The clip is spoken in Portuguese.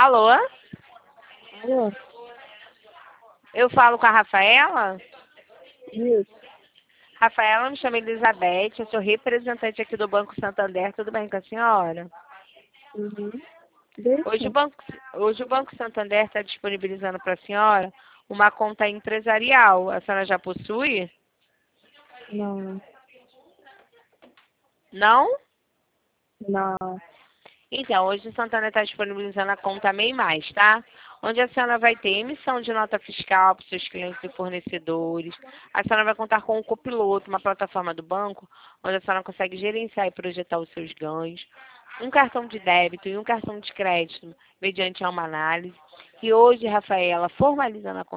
Alô? Alô? Eu falo com a Rafaela? Isso. Rafaela, me chamo Elizabeth, eu sou representante aqui do Banco Santander, tudo bem com a senhora? Uhum. Hoje Deixa. o Banco Santander está disponibilizando para a senhora uma conta empresarial. A senhora já possui? Não. Não? Não. Então, hoje o Santander está disponibilizando a conta MEI Mais, tá? Onde a senhora vai ter emissão de nota fiscal para os seus clientes e fornecedores. A senhora vai contar com o Copiloto, uma plataforma do banco, onde a senhora consegue gerenciar e projetar os seus ganhos. Um cartão de débito e um cartão de crédito, mediante uma análise. E hoje, Rafaela, formalizando a